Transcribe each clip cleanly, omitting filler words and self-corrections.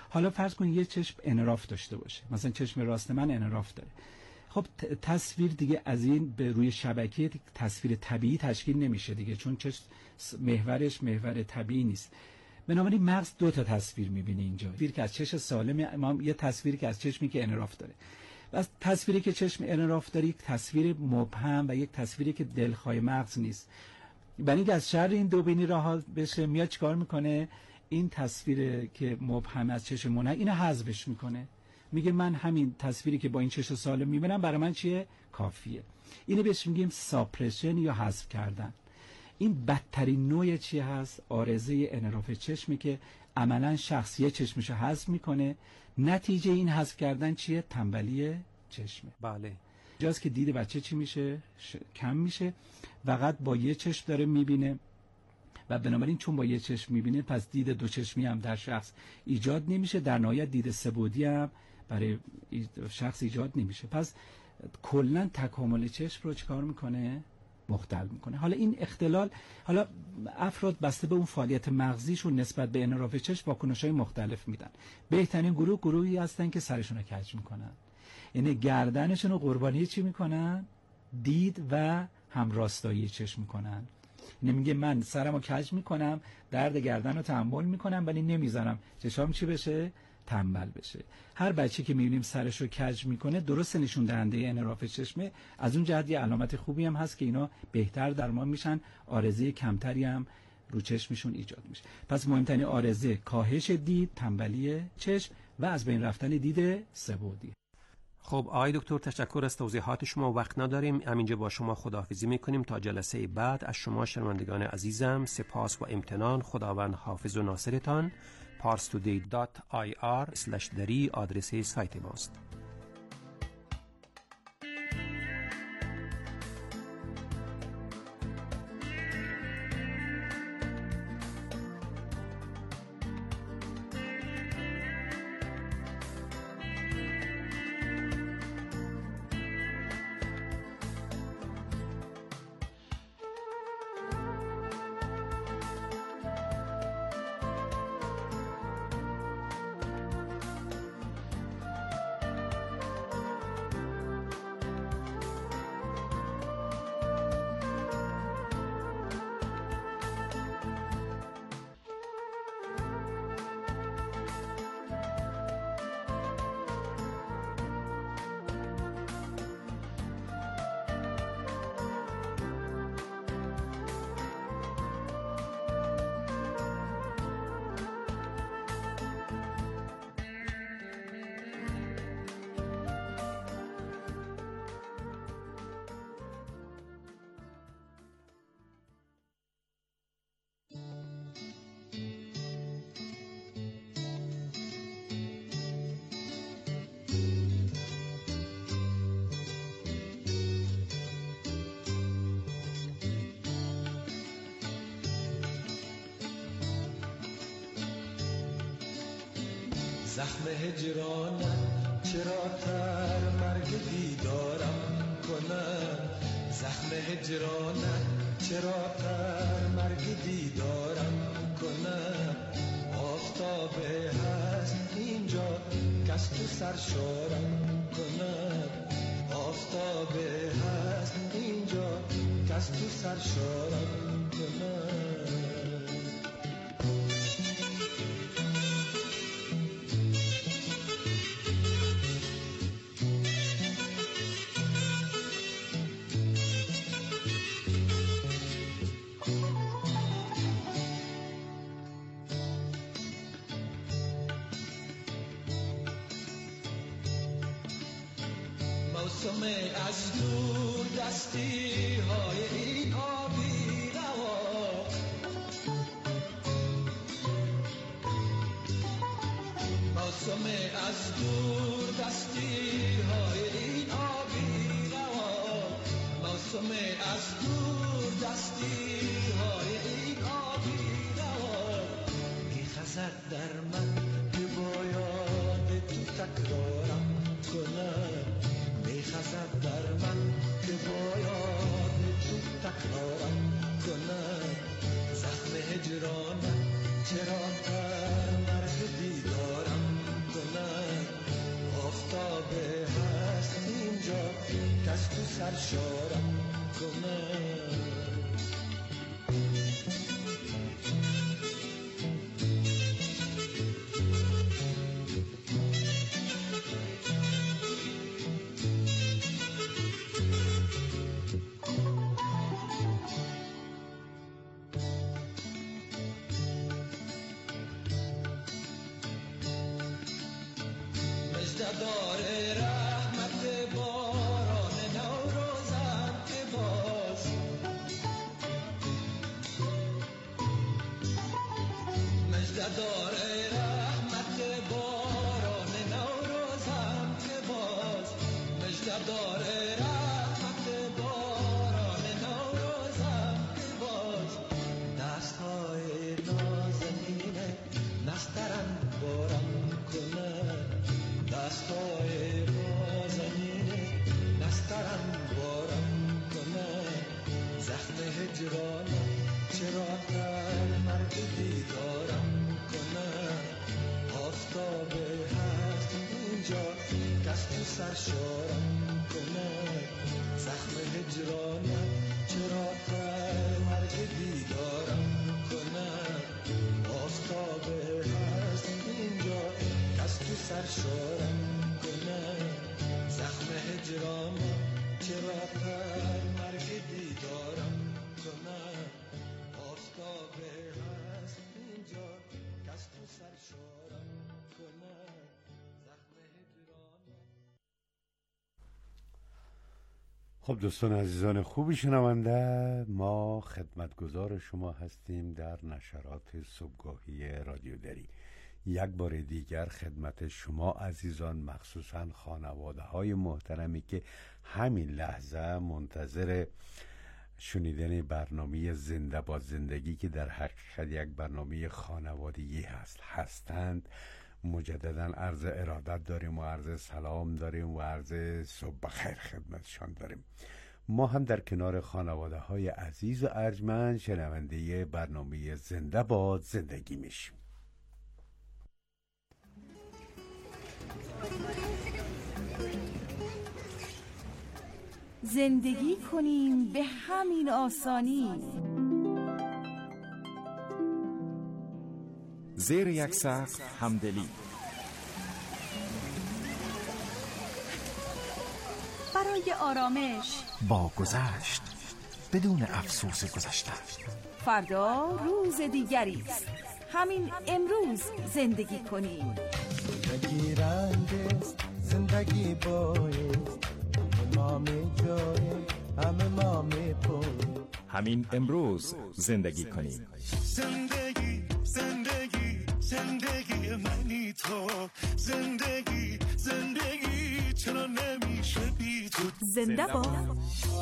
حالا فرض کن یه چشم انحراف داشته باشه، مثلا چشم راست من انحراف داره. خب تصویر دیگه از این به روی شبکه تصویر طبیعی تشکیل نمیشه دیگه، چون چشم محورش محور طبیعی نیست. بنابراین مغز دو تا تصویر میبینه اینجا، تصویر که از چشم سالم، یه تصویری که از چشمی که انحراف داره. و تصویری که چشم انحراف داره یک تصویر مبهم و یک تصویری که دلخواه مغز نیست. برای اینکه از شر این دو بینی رها بشه، میاد چیکار میکنه؟ این تصویر که مبهم از چشم منحنی اینو حذفش میکنه، میگه من همین تصویری که با این چشم سالم میبینم برای من چیه؟ کافیه. اینو بهش میگیم ساپرشن یا حذف کردن. این بدترین نوع چی هست؟ عارضه انحراف چشمی که عملا شخصیه چشمشو حذف میکنه. نتیجه این حذف کردن چیه؟ تنبلی چشمه. بله. جاست که دید بچه چی میشه؟ کم میشه، فقط با یه چشم داره میبینه و بنابراین چون با یه چشم میبینه پس دید دو چشمی هم در شخص ایجاد نمیشه، در نهایت دید سه‌بعدی هم برای شخص ایجاد نمیشه. پس کلا تکامل چشم رو چیکار میکنه؟ مختل میکنه. حالا این اختلال، حالا افراد بسته به اون فعالیت مغزیشون نسبت به انحراف چشم واکنش‌های مختلف میدن. بهترین گروهی هستن که سرشون رو کج میکنن، یعنی گردنشون رو قربانی چی میکنن؟ دید و همراستایی چشم میکنن. یعنی میگه من سرمو کج میکنم، درد گردن رو تحمل میکنم ولی نمیذارم چشام چی بشه؟ تنبل بشه. هر بچه که میبینیم سرش رو کج میکنه درست نشون دهنده انحراف چشمه. از اون جهت یه علامت خوبی هم هست که اینا بهتر درمان میشن، عارضه کمتری هم رو چشمشون ایجاد میشه. پس مهمترین عارضه کاهش دید، تنبلی چشم و از بین رفتن دید سه‌بعدی. خب آقای دکتر تشکر از توضیحات شما. وقت نداریم، همینجا با شما خداحافظی میکنیم تا جلسه بعد. از شما شنوندگان عزیزم سپاس و امتنان. خداوند حافظ و ناصرتان. parstoday.ir/dari آدرس سایت ماست. زخم هجرانم چرا تر مرگ دیدارم کنم، زخم هجرانم چرا تر مرگ دیدارم کنم. آفتاب هست اینجا کس تو سرشارم کنم، آفتاب هست اینجا کس تو سرشارم کنم. موسم از دور دستی های این آبی روا، موسم از دور دستی های این آبی روا، موسم از دور دستی های این آبی روا. میخزد در من که باید تو تکرارم کنم، میخزد در من که باید تو تکرارم کنم. زخم هجرانم چرا تر مرگ دیدارم مژده‌دار رحمت باران نوروزم که باش، مژده‌دار رحمت باران نوروزم که باش، مژده‌دار رحمت باران نوروزم که باش. دست‌های نازنین نسترن بارم کنه، دست‌های نازنین نسترن بارم کنه، زخم هجرانم چرا تر مرگ دیدارم کنه، آفتاب هست اینجا کس تو سرشارم کنه، زخم هجرانم چرا تر مرگ دیدارم کنه، آفتاب هست اینجا کس تو سرشارم کنه، زخم هجرانم چرا تر مرگ دیدارم کنه، آفتاب هست اینجا کس تو سرشارم کنه، زخم هجرانم. خب دوستان عزیزان خوبی شنونده، ما خدمتگزار شما هستیم در نشرات صبحگاهی رادیو دری. یک بار دیگر خدمت شما عزیزان، مخصوصا خانواده های محترمی که همین لحظه منتظر شنیدن برنامه زنده با زندگی که در حقیقت یک برنامه خانوادگی هستند، مجددا عرض ارادت داریم و عرض سلام داریم و عرض صبح بخیر خدمتشان داریم. ما هم در کنار خانواده های عزیز و ارجمند شنونده برنامه زنده با زندگی میشیم. زندگی کنیم به همین آسانی، زیر یک سقف همدلی، برای آرامش با گذشت بدون افسوس گذشته. فردا روز دیگری است، همین امروز زندگی کنیم. زندگی رنگ است، زندگی باید، ما می جای همه ما می پوی. همین امروز زندگی کنیم. زندگی زندگی زندگی منی تو، زندگی زندگی چرا نمیشه بی تو. زنده با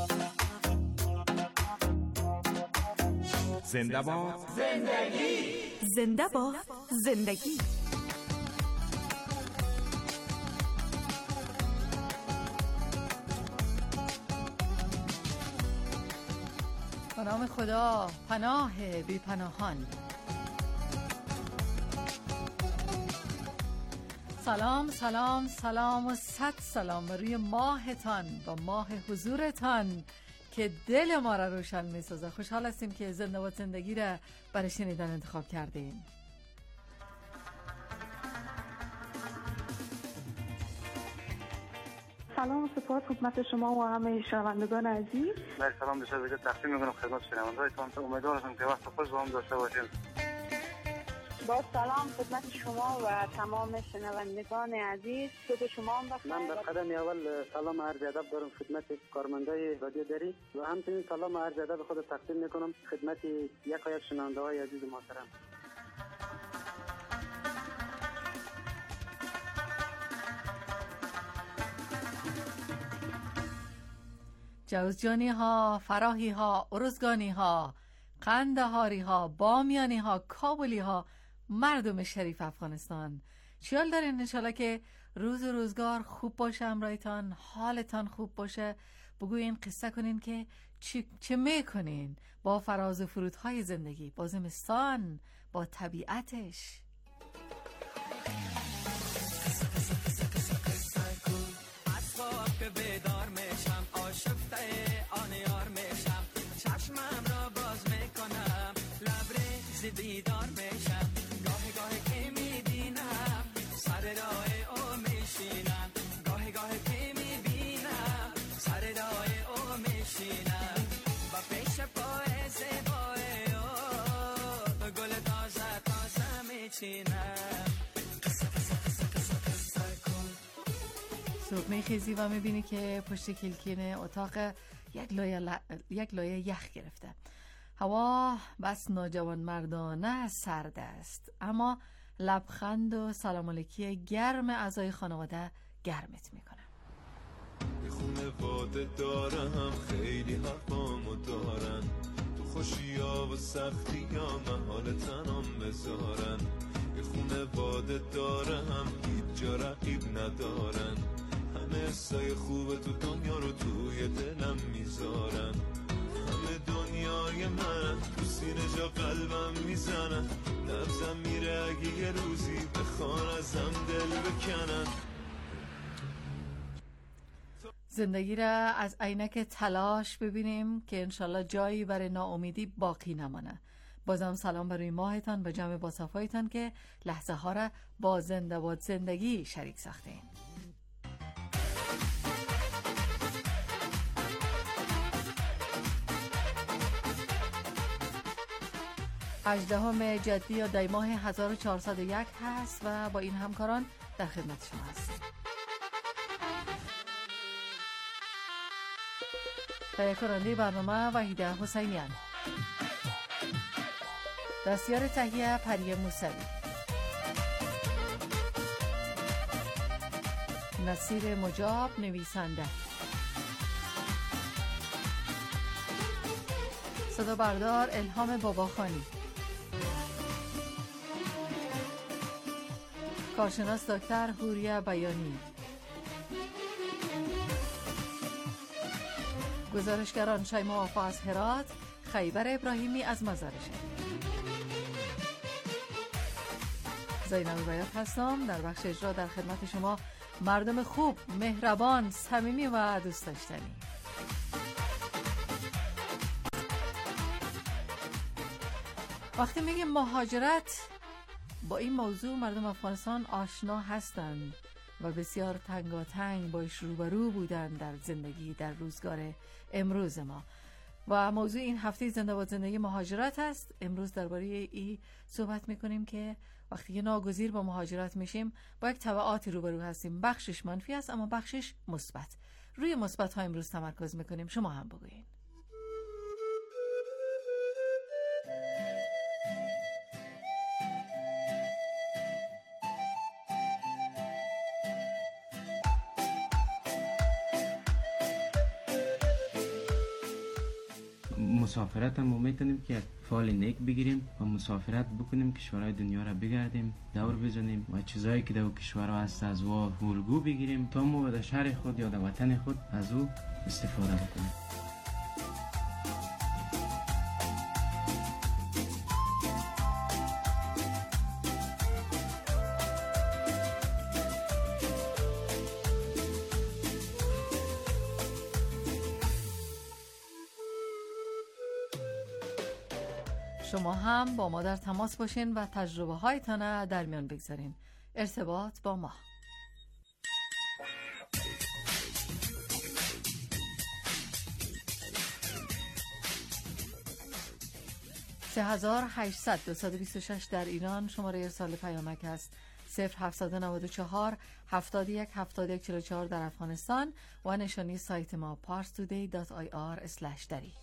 زنده با زندگی، زنده با زندگی. به نام خدا، پناه بی پناهان. سلام سلام سلام و صد سلام بر روی ماهتان و ماه حضورتان که دل ما را روشن می سازه. خوشحال هستیم که زنده با زندگی را برای شنیدن انتخاب کردیم. سلام و سپاس خدمت شما و همه شنوندگان عزیز. بله سلام دوستان، دیگه تقدیم می‌کنم خدمت شنوندگانتون. امیدوارم که وقت خوش با هم داشته باشیم. با سلام خدمت شما و تمام شنوندگان عزیز. صبح شما هم بخیر. من در قدم اول سلام عرض ادب دارم خدمت کارمندای رادیو دری و همچنین سلام عرض ادب خود تقدیم می‌کنم خدمت یک شنونده‌های عزیز محترم. جوزجانی ها، فراهی ها، ارزگانی ها، قندهاری ها، بامیانی ها، کابلی ها، مردم شریف افغانستان، چیال دارین؟ انشالله که روز و روزگار خوب باشه، امرایتان حالتان خوب باشه. بگوین، قصه کنین که چه میکنین با فراز و فرودهای زندگی، با زمستان، با طبیعتش. بیدار میشم، آشفته آن یار میشم، چشمم را باز میکنم، لبریز دیدار میشم، گاهی گاهی که میبینم سر راه او میشینم، گاهی گاهی که میبینم سر راه او میشینم و پیش پای زیبای او گل تازه تازه میچینم. صبح میخیزی و میبینی که پشت کلکین اتاق یک لایه یخ گرفته. هوا بس ناجوان مردانه سرد است، اما لبخند و سلام علیکی گرم اعضای خانواده گرمت میکنه. یه خانواده دارم خیلی حقامو دارن، تو خوشیا و سختی ها محال تنم بذارن. یه خانواده دارم هیچ جا رقیب ندارن، همه حسای خوبه تو دنیا رو توی دلم میذارن. همه دنیای من تو سینه جا قلبم میزنن، نبزم میره اگه یه روزی بخوان ازم دل بکنن. زندگی را از عینک تلاش ببینیم که انشالله جایی برای ناامیدی باقی نمانه. بازم سلام برای ماهتان و جمع باصفایتان که لحظه ها را با زنده باد زندگی شریک ساختین. 18 جدی یا دی ماه 1401 هست و با این همکاران در خدمت شما هست. تهیه کننده برنامه وحیده حسینیان، دستیار تهیه پریه موسوی، نصیر مجاب نویسنده، صدا بردار الهام باباخانی، کارشناس دکتر هوریه بیانی، گزارشگران شیما وفا از هرات، خیبر ابراهیمی از مزارشریف. زینب بیات هستم. در بخش اجرا در خدمت شما مردم خوب، مهربان، صمیمی و دوست داشتنی. وقتی میگیم مهاجرت، با این موضوع مردم افغانستان آشنا هستند و بسیار تنگاتنگ باش روبرو بودن در زندگی در روزگار امروز ما. و موضوع این هفته زنده باد زندگی مهاجرت است. امروز درباره این صحبت میکنیم که وقتی ناگزیر با مهاجرت میشیم با یک تبعاتی روبرو هستیم. بخشش منفی است اما بخشش مثبت. روی مثبت ها امروز تمرکز میکنیم. شما هم بگوین. مسافرت هم میتونیم که فعال نیک بگیریم و مسافرت بکنیم، کشورهای دنیا را بگردیم، دور بزنیم و چیزایی که در کشورها هست از او الگو بگیریم تا ما در شهر خود یا در وطن خود از او استفاده بکنیم. شما هم با ما در تماس باشین و تجربه هایتان در میان بگذارین. ارتباط با ما 3800-226 در ایران شماره ارسال پیامک است. 0794 71 71 44 در افغانستان و نشانی سایت ما parstoday.ir/dari.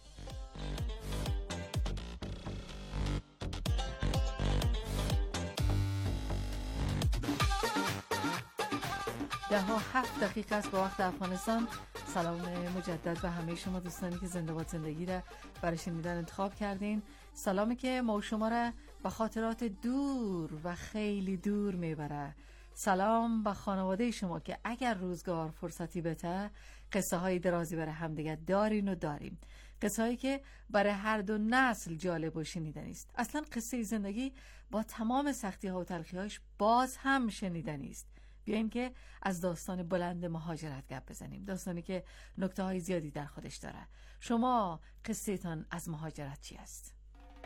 ده و 7 دقیقه است به وقت افغانستان. سلام مجدد به همه شما دوستانی که زنده باد زندگی را برای شنیدن انتخاب کردین. سلامی که ما شما را به خاطرات دور و خیلی دور میبره. سلام به خانواده شما که اگر روزگار فرصتی بده قصه های درازی برای همدیگر دارین و داریم. قصه هایی که برای هر دو نسل جالب و شنیدنی است. اصلا قصه زندگی با تمام سختی ها و تلخی هایش باز هم شنیدنی است. بیاییم که از داستان بلند مهاجرت گپ بزنیم، داستانی که نکته های زیادی در خودش داره. شما قصه تان از مهاجرت چی است؟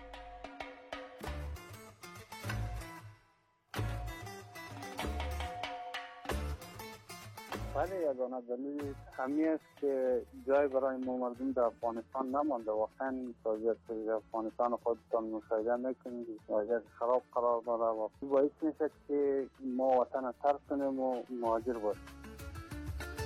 بله یادانه دلیل همی است که جای برای ما مردم در افغانستان نمانده. واقعا وضعیت افغانستان خودتان مشاهده میکنید، وضعیت خراب قرار داره و باعث میشه که ما وطن ترک کنیم و مهاجر باشیم.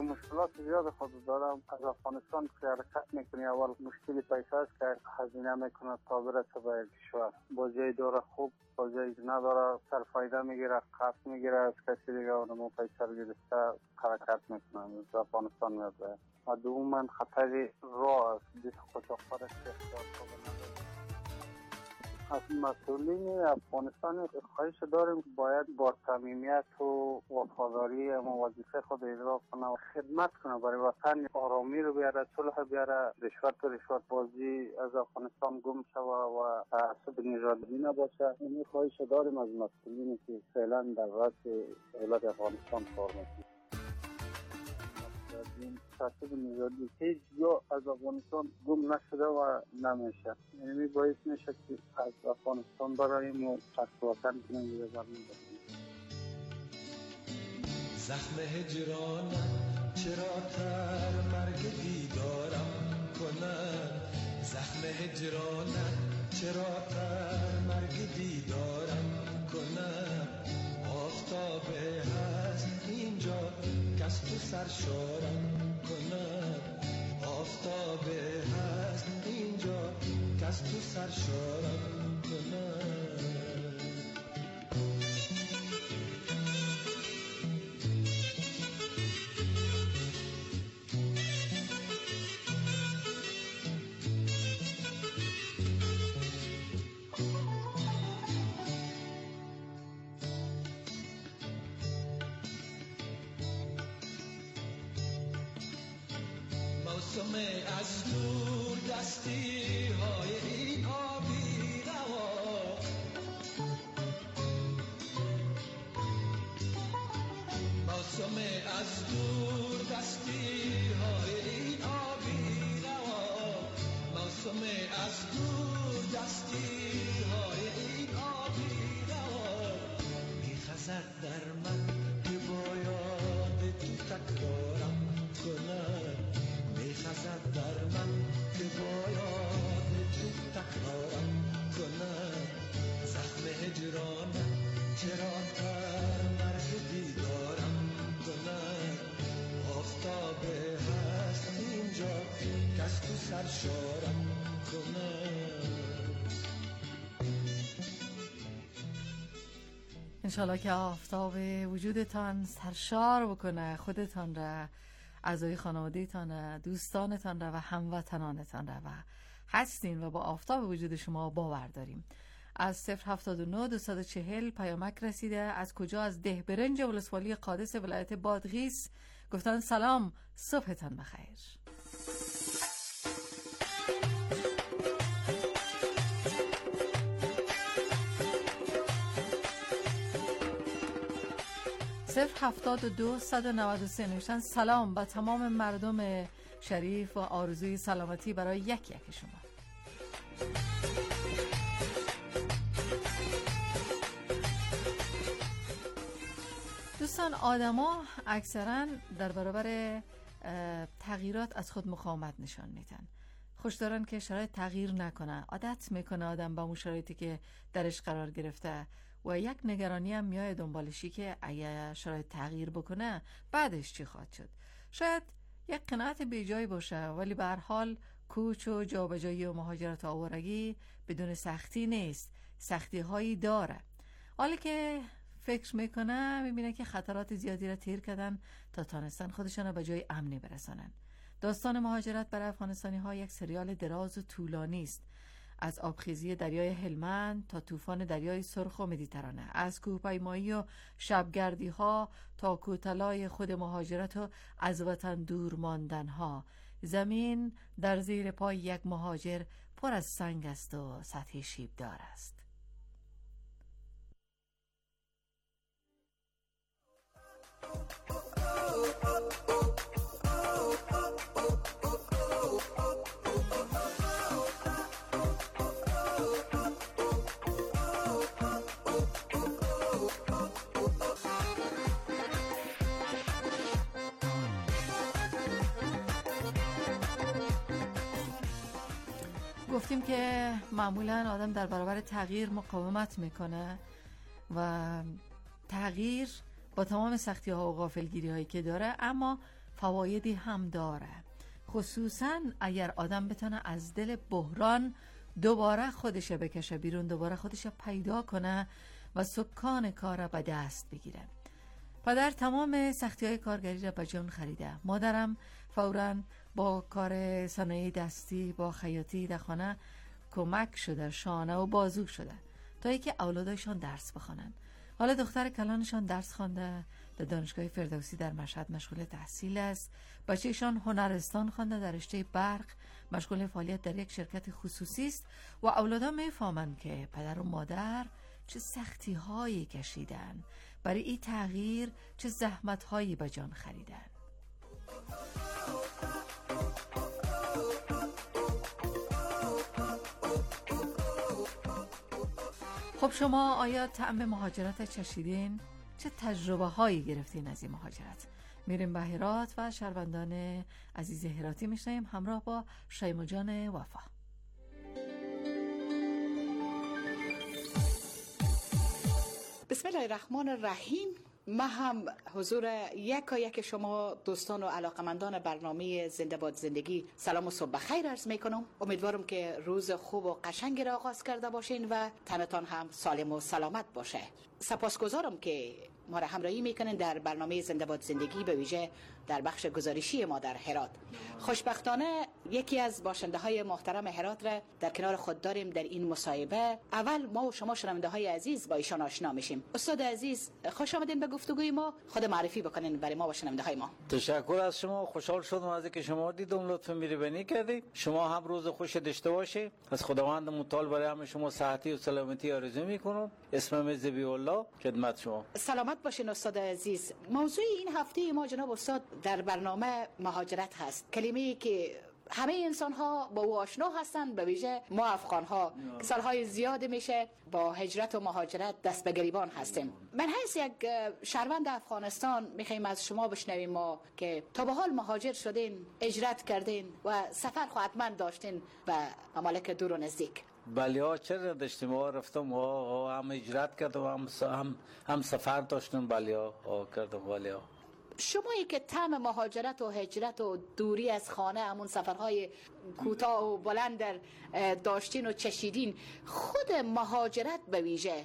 مشکلات زیاد خود دارم. از افغانستان که حرکت میکنی اول مشکل پیسه است که هزینه میکنه تا برسه به کشور. با جای داره خوب، با جای نداره سرفایده میگیره، قرض میگیره از کسی دیگه و نمو پیسه رو گرفته حرکت میکنه از افغانستان میاد. و دوما خطر راه است، دیت قاچاقبر است که اختیار کنه. از مسئولین افغانستان خواهش داریم که باید با صمیمیت و وفاداری وظیفه خود اجرا کنه و خدمت کنه برای وطن، آرامی رو بیاره، صلح بیاره، رشوت و رشوت بازی از افغانستان گم شوه و تعصب نژادی نباشه. این خواهش داریم از مسئولین که فعلا در رأس دولت افغانستان کار میکنه. این تعصب نژادی هیچ جا از افغانستان گم نشده و نمیشه. یعنی باعث میشه که از افغانستان برایم و پس وطن کنیم دیگه برمیم. زخم هجرانم چرا تر مرگ دیدارم کنم، زخم هجرانم چرا تر مرگ دیدارم کنم. آفتاب هست اینجا کس تو سرشارم کنم، آفتاب هست اینجا کس تو سرشارم کنم. موسم از دور دستی های این آبی روا، موسم از دور دستی های این آبی روا، موسم از دور دستی های این آبی روا. میخزد در من که باید تو تکرارم کنم، میخزد در من که باید تو تکرارم کنم. زخم هجرانم چرا تر مرگ دیدارم کنم، آفتاب هست اینجا کس تو سرشارم کنم. انشالله که آفتاب وجودتان سرشار بکنه خودتان را، اعضای خانواده‌تان را، دوستانتان را و هموطنانتان را. و هستین و با آفتاب وجود شما باور داریم. از 079 240 پیامک رسیده. از کجا؟ از ده برنج ولسوالی قادس ولایت بادغیس. گفتن سلام، صبحتان بخیر. صفر 72 193 نوشتن سلام با تمام مردم شریف و آرزوی سلامتی برای یک شما. دوستان، آدما اکثرا در برابر تغییرات از خود مقاومت نشان میدن. خوش دارن که شرایط تغییر نکنه. عادت میکنه آدم با اون شرایطی که درش قرار گرفته و یک نگرانی هم میای دنبالشی که اگه شرایط تغییر بکنه بعدش چی خواهد شد. شاید یک قناعت بیجایی باشه، ولی به هر حال کوچ و جابجایی و مهاجرت آوارگی بدون سختی نیست، سختی هایی داره. حالی که فکر میکنه میبینه که خطرات زیادی را تیر کردن تا تانستن خودشان را به جای امنی برسانن. داستان مهاجرت برای افغانستانی ها یک سریال دراز و طولانی است. از آبخیزی دریای هلمند تا طوفان دریای سرخ و مدیترانه، از کوهپیمایی و شبگردی ها تا کوتلای خود مهاجرت و از وطن دور ماندن ها. زمین در زیر پای یک مهاجر پر از سنگ است و سطح شیبدار است. گفتیم که معمولا آدم در برابر تغییر مقاومت میکنه و تغییر با تمام سختی ها و غافلگیری هایی که داره، اما فوایدی هم داره، خصوصا اگر آدم بتونه از دل بحران دوباره خودش بکشه بیرون، دوباره خودش پیدا کنه و سکان کار به دست بگیره. پدر تمام سختی‌های کارگری را به جان خریده. مادرم فوراً با کار صنایع دستی، با خیاطی در خانه کمک شده، شانه و بازو شده تا اینکه اولادایشان درس بخوانند. حالا دختر کلانشان درس خوانده، در دانشگاه فردوسی در مشهد مشغول تحصیل است. بچه‌شان هنرستان خوانده، در رشته برق مشغول فعالیت در یک شرکت خصوصی است و اولادا میفهمند که پدر و مادر چه سختی هایی کشیدن، برای این تغییر چه زحمت هایی به جان خریدن. خب شما آیا طعم مهاجرت چشیدین؟ چه تجربه هایی گرفتین از این مهاجرت؟ میریم به هرات و شهروندان عزیز هراتی میشنیم همراه با شیما جان وفا. بسم الله الرحمن الرحیم. ما هم حضور یک شما دوستان و علاقمندان برنامه زنده باد زندگی سلام و صبح بخیر عرض میکنم. امیدوارم که روز خوب و قشنگی را آغاز کرده باشین و تنتان هم سالم و سلامت باشه. سپاسگزارم که ما را همراهی میکنین در برنامه زنده باد زندگی، به ویژه در بخش گزارشی ما در هرات. خوشبختانه یکی از باشنده های محترم هرات را در کنار خود داریم در این مصاحبه. اول ما و شما شنونده های عزیز با ایشان آشنا میشیم. استاد عزیز خوش آمدین به گفتگوی ما، خود معرفی بکنین برای ما و شنونده های ما. تشکر از شما، خوشحال شدم از اینکه شما دیدم، لطف می‌کنید کردید. شما هم روز خوش داشته باشید. از خداوند متعال برای همه شما صحتی و سلامتی آرزو میکنم. اسمم ذبیح الله، خدمت شما. سلامت باشین استاد عزیز. موضوع این هفته ما جناب استاد در برنامه مهاجرت هست، کلمه‌ای که همه انسان ها با او آشنا هستند، به ویژه ما افغان ها که سالهای زیاد میشه با هجرت و مهاجرت دست به گریبان هستیم. من حیث یک شهروند افغانستان میخوایم از شما بشنویم ما که تا به حال مهاجر شدین، هجرت کردین و سفر خو حتما داشتین به ممالک دور و نزدیک. بله چرا داشتیم، ما رفتم هم هجرت کردم هم سفر داشتم. بله کردم. بله شمایی که طعم مهاجرت و هجرت و دوری از خانه، همون سفرهای کوتاه و بلند در داشتین و چشیدین، خود مهاجرت به ویژه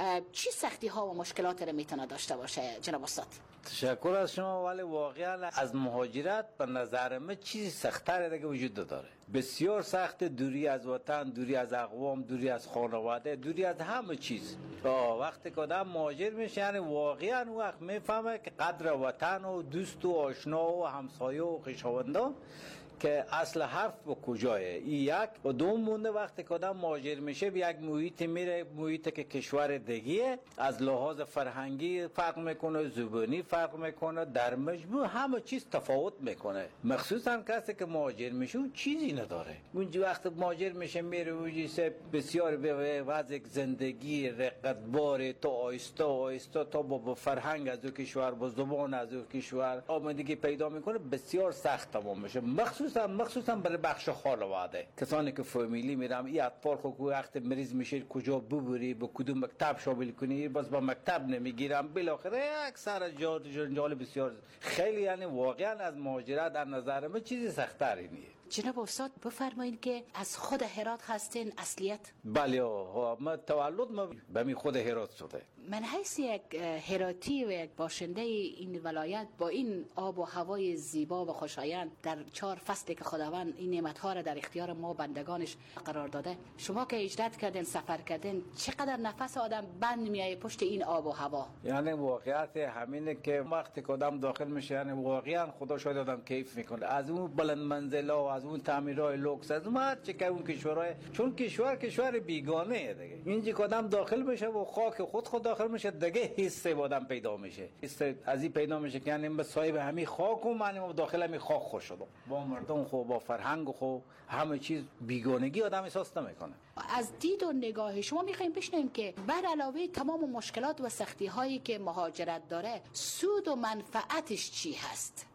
چی سختی ها و مشکلات رو میتونه داشته باشه جناب استاد؟ تشکر از شما. ولی واقعا از مهاجرت به نظر من چیزی سخت‌تر دیگه وجود داره. بسیار سخت، دوری از وطن، دوری از اقوام، دوری از خانواده، دوری از همه چیز. وقتی که آدم مهاجر میشه یعنی واقعا وقت میفهمه که قدر وطن و دوست و آشنا و همسایه و خویشاوندان که اصل حرف به کجاه. یک و دوم مونده وقتی که آدم مهاجر میشه به یک محیط میره، محیطی که کشور دیگه از لحاظ فرهنگی فرق میکنه، زبانی فرق میکنه، در مجموع همه چیز تفاوت میکنه. مخصوصا کسی که مهاجر میشه چیزی نداره. اونجا وقتی مهاجر میشه میره وجیسه بسیار به وضع زندگی رقتبار تا آیستا تا با فرهنگ از او کشور، با زبان از او کشور آمدگی پیدا میکنه، بسیار سخت تمام میشه. مخصوصا برای بخش خانواده، کسانی که فامیلی میرم این اطفال خود وقت مریض میشه کجا ببری، به کدوم مکتب شامل کنی، باز با مکتب نمیگیرم، بالاخره اکثر جنجال بسیار خیلی. یعنی واقعا از مهاجرت در نظر من چیزی سخت‌تری نیست. جناب استاد بفرمایید که از خود هرات هستین اصلیت؟ بله ما تولد به می خود هرات شده. من حیث یک هراتی و یک باشنده این ولایت با این آب و هوای زیبا و خوشایند در 4 فصلی که خداوند این نعمت‌ها را در اختیار ما بندگانش قرار داده، شما که هجرت کردین، سفر کردین، چقدر نفس آدم بند میایه پشت این آب و هوا؟ یعنی واقعیت همینه که وقتی که آدم داخل میشه یعنی واقعا خدا شاید آدم کیف میکنه. از اون بلند منزلا، از اون تعمیرهای لوکس، از اون هر چه که اون کشورهای، چون کشور بیگانه دیگه، اینجا که آدم داخل میشه و خاک خود داخل میشه دیگه، حس آدم پیدا میشه، حس از این پیدا میشه که یعنی صاحب همین خاک و من داخل همین خاک خوش شدم، با مردم خوب، با فرهنگ خوب، همه چیز بیگانگی آدم احساس نمیکنه. از دید و نگاه شما میخوایم بشنویم که بر علاوه تمام مشکلات و سختی هایی که مهاجرت داره، سود و منفعتش چی هست؟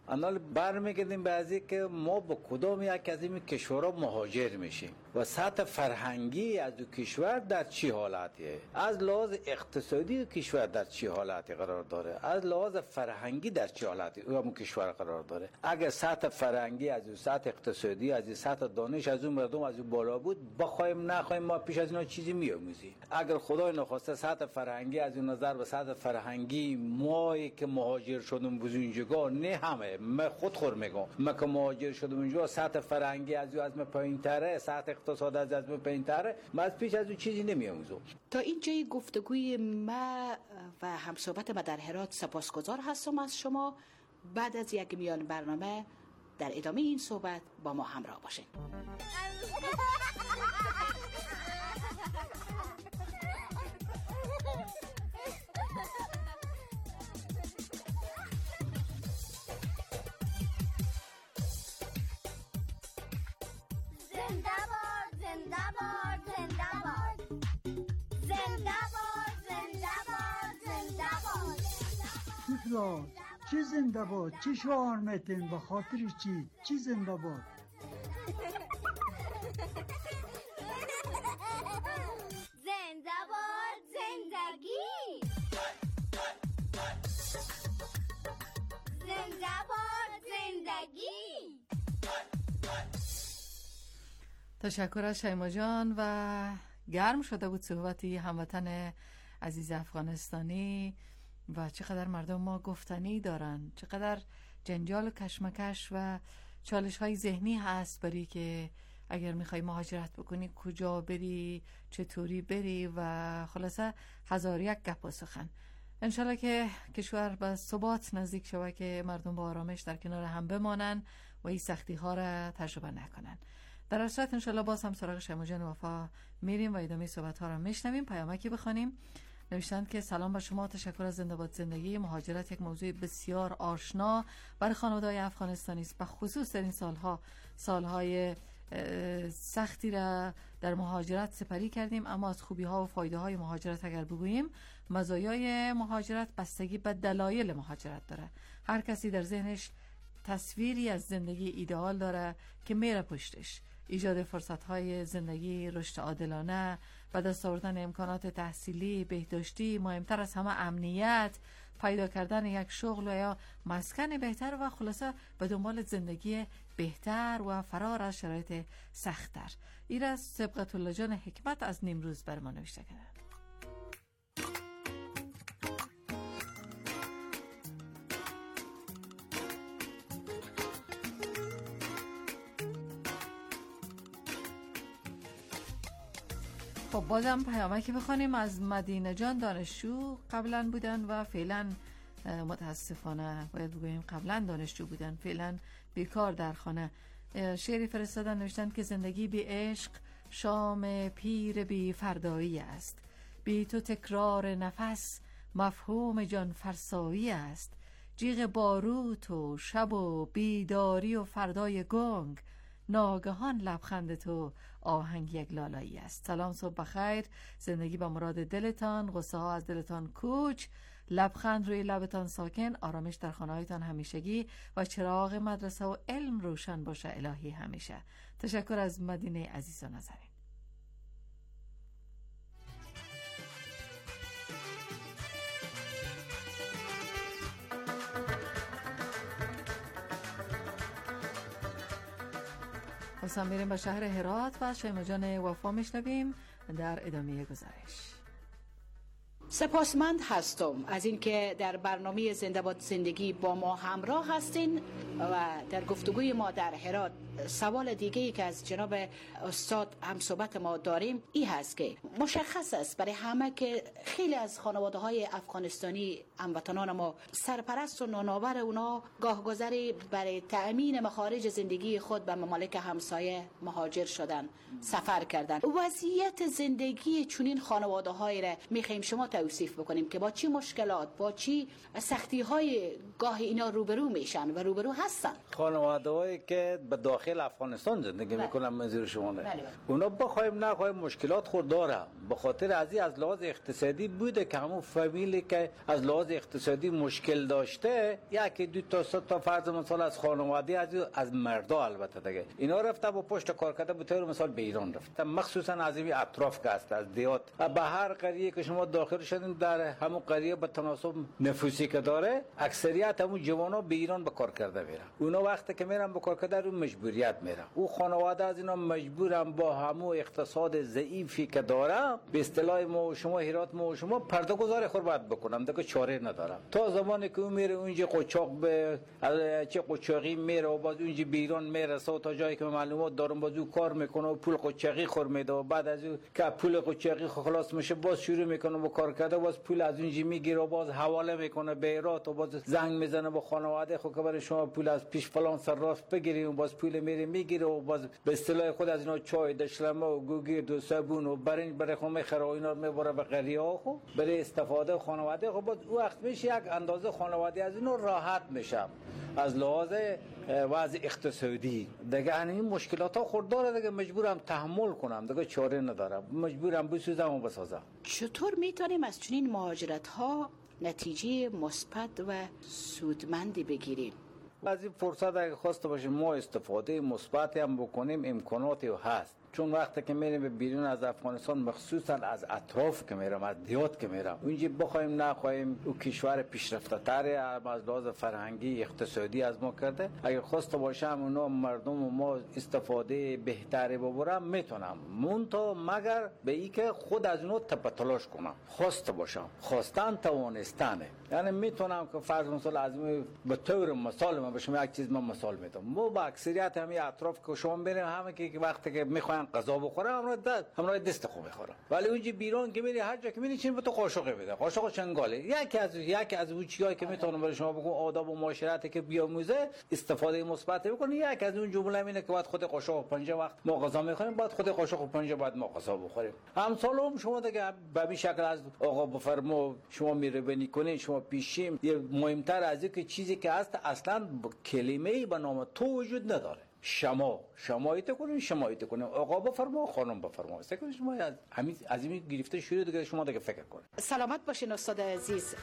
انال برمیگردیم به ازی که ما به کدام یک از این کشورها مهاجر میشیم و سطح فرهنگی از دو کشور در چی حالتیه، از لحاظ اقتصادی کشور در چی حالتی قرار داره، از لحاظ فرهنگی در چی حالتی اون کشور قرار داره. اگر سطح فرهنگی از اون، سطح اقتصادی از این، سطح دانش از اون مردم از اون بالا بود، بخوایم نخوایم ما پیش از اینا چیزی میآموزیم. اگر خدای نخواسته سطح فرهنگی از اون نظر به سطح فرهنگی ما که مهاجر شدیم بزرگجگاه، نه همه، من خود میگم، من که مهاجر شدم اونجا سطح فرهنگی از من پایین‌تره، سطح اقتصاد از من پایین‌تره، من از پیش از اون چیزی نمی‌آموزم. تا اینجای گفتگوی ما و همصحبت ما در هرات سپاسگزار هستم از شما. بعد از یک میان برنامه در ادامه این صحبت با ما همراه باشین. چی زنده باد؟ چی شعار میتین؟ به خاطر چی زنده باد؟ زنده باد زندگی، زنده باد زندگی. تشکر از شیما جان و گرم شده بود صحبتی هموطن عزیز افغانستانی و چقدر مردم ما گفتنی دارن، چقدر جنجال و کشمکش و چالش های ذهنی هست برای که اگر میخوای مهاجرت بکنی کجا بری، چطوری بری و خلاصه هزار یک گپ و سخن. انشالله که کشور به ثبات نزدیک شود که مردم با آرامش در کنار هم بمانن و این سختی ها را تجربه نکنن. در اصالت انشالله باز هم سراغ شیما جان وفا میریم و ادامه صحبت ها را میشنویم. پیامکی بخونیم. نوشتند که سلام بر شما، تشکر از زنده باد زندگی. مهاجرت یک موضوع بسیار آشنا برای خانواده‌های افغانستانی است، به خصوص در این سالهای سختی را در مهاجرت سپری کردیم. اما از خوبی ها و فایده های مهاجرت اگر بگوییم، مزایای مهاجرت بستگی به دلایل مهاجرت داره. هر کسی در ذهنش تصویری از زندگی ایدئال داره که میره پشتش. ایجاد فرصت‌های زندگی، رشد عادلانه، به دست آوردن امکانات تحصیلی، بهداشتی، مهمتر از همه امنیت، پیدا کردن یک شغل و یا مسکن بهتر و خلاصه به دنبال زندگی بهتر و فرار از شرایط سخت‌تر. این از سبقت الله جان حکمت از نیمروز بر ما نوشته کردن. خب بازم پیامکی بخونیم از مدینه جان. دانشجو قبلا بودن و فعلا متاسفانه باید بگوییم قبلا دانشجو بودن، فعلا بیکار در خانه. شعری فرستادن، نوشتن که زندگی بی عشق شام پیر بی فردایی است، بی تو تکرار نفس مفهوم جان فرسایی است، جیغ باروت و شب و بیداری و فردای گنگ، ناگهان لبخند تو آهنگ یک لالایی است. سلام، صبح بخیر، زندگی با مراد دلتان، غصه ها از دلتان کوچ، لبخند روی لبتان ساکن، آرامش در خانه هایتان همیشگی و چراغ مدرسه و علم روشن باشه الهی همیشه. تشکر از مدینه عزیز و نازنین. حسن میریم به شهر هرات و شیما جان وفا میشنویم در ادامه گزارش. سپاسمند هستم از اینکه در برنامه زنده باد زندگی با ما همراه هستین و در گفتگوی ما در هرات سوال دیگه‌ای که از جناب استاد هم صحبت ما داریم این هست که مشخص است برای همه که خیلی از خانواده‌های افغانستانی هموطنان ما سرپرست و نانآور اونا گاهگذاری برای تأمین مخارج زندگی خود به ممالک همسایه مهاجر شدن، سفر کردن. وضعیت زندگی چنین خانواده‌هایی را می‌خوایم شما توصیف بکنیم که با چی مشکلات، با چی سختی های گاه اینا روبرو میشن و روبرو هستن؟ خانواده‌هایی که به داخل افغانستان زندگی میکنن منظور شما نه؟ اونا بخوایم نخوایم مشکلات خود داره، به خاطر از لحاظ اقتصادی بوده که همون فامیلی که از لحاظ اقتصادی مشکل داشته، یکی دو تا سه تا فرض مثال از خانواده از مردا البته دیگه اینا رفته با پشت کار کرده، به طور مثال به ایران رفته، مخصوصا از این اطراف که است، از دیات به هر قریه که شما داخل شدین در همون قریه به تناسب نفوسی که داره اکثریت همون جوانا به ایران به کار کرده میره. اونا وقتی که میرن به کار کرده رو مجبوریت میره، او خانواده از اینا مجبورن با همون اقتصاد ضعیفی که داره به اصطلاح ما و شما هرات ما و شما پرده گذاری خور باید بکنم دیگه، چاره ندارم. تا زمانی که اون میره اونجا قاچاق به چه قاچاقی میره و باز اونجا به ایران میرسه تا جایی که معلومات دارم باز او کار میکنه و پول قاچاقی خور میده و بعد از اون که پول قاچاقی خلاص میشه باز شروع میکنه با کار کرده، باز پول از اونجا میگیره و باز حواله میکنه به هرات و باز زنگ میزنه با خانواده خود که برای شما پول از پیش فلان صراف بگیریم و باز پول میگیره و باز به اصطلاح خود از اینا چای دشلمه و گوگرد و صابون و برای خود میخره و اینا میبره به قریه ها خو برای استفاده خانواده خو. باز وقت میشه یک اندازه خانواده از اینا راحت میشه از لحاظ وضع اقتصادی دیگه. این مشکلات ها خورداره دیگه، مجبورم تحمل کنم دیگه، چاره ندارم، مجبورم بسوزم و بسازم. چطور میتونیم از چنین مهاجرت ها نتیجه مثبت و سودمندی بگیریم؟ از این فرصت اگه خواسته باشیم ما استفاده مثبتی هم بکنیم امکاناتی هست، چون وقتی که میریم به بیرون از افغانستان مخصوصا از اطراف که میرم، از دیات که میرم، اونجا بخوایم نخواهیم او کشور پیشرفته تری از لحاظ فرهنگی اقتصادی از ما کرده، اگر خواسته باشم اونا مردم و ما استفاده بهتری ببرم میتونم، منتها مگر به ای که خود از اونو تلاش کنم، خواسته باشم، خواستن توانستنه. یعنی میتونم که فرض مثال از به طور مثال من بشم یک چیز من مثال میدم، ما با اکثریت همین اطراف که شما بریم همه که وقتی که میخوان غذا بخوره همراه دست خوب میخوره، ولی اونجا بیرون که میری هر جا که میری چین به تو قاشق میده، قاشق چنگاله. یکی از اون چیزایی که میتونم برای شما بگم آداب و معاشرتی که بیاموزه استفاده مثبت بکنی، یکی از اون جمله اینه که باید خود قاشق و پنجه وقت ما غذا میخوریم باید خود قاشق و پنجه بعد ما غذا بخوریم. همسالم شما دیگه به این شکل از آقا بفرما شما میربنی کنین، شما پیشیم. یه مهمتر از این که چیزی که هست اصلا کلمه‌ای به نام تو وجود نداره. شمایت کنیم آقا بفرما خانم بفرما، استکن شما از این گرفته شروع دیگه شما دیگه فکر کنید. سلامت باشین استاد عزیز.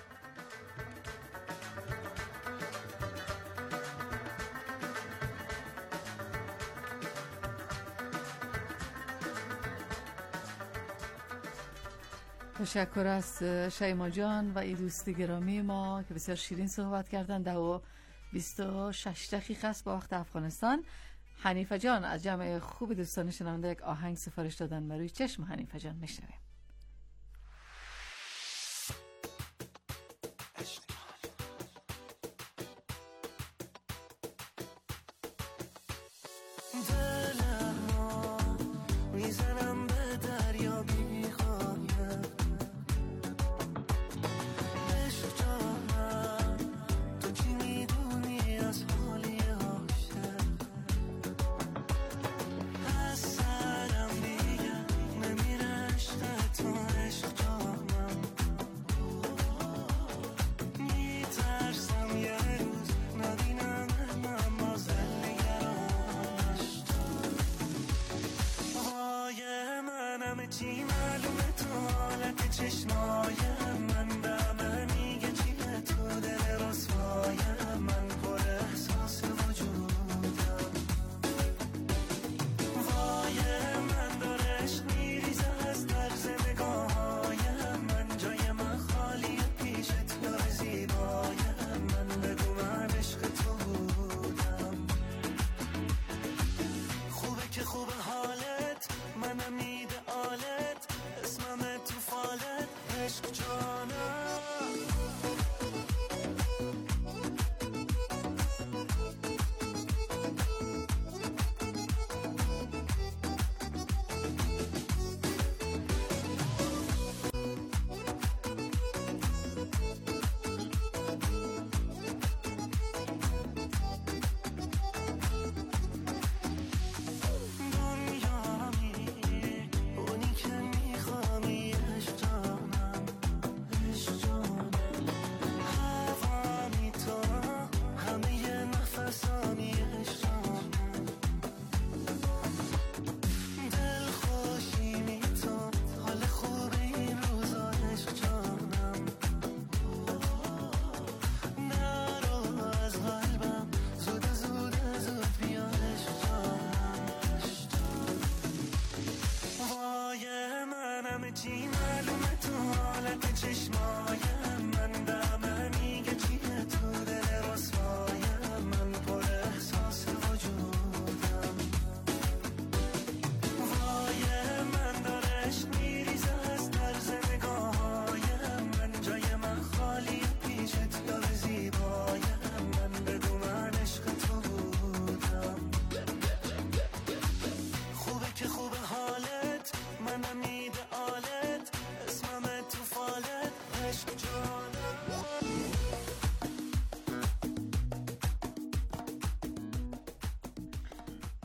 تشکر از شیما جان و ای دوست گرامی ما که بسیار شیرین صحبت کردن. 26 دقیقه است با وقت افغانستان. حنیفه جان از جمع خوب دوستان شنونده یک آهنگ سفارش دادن، بروی چشم حنیفه جان میشنویم.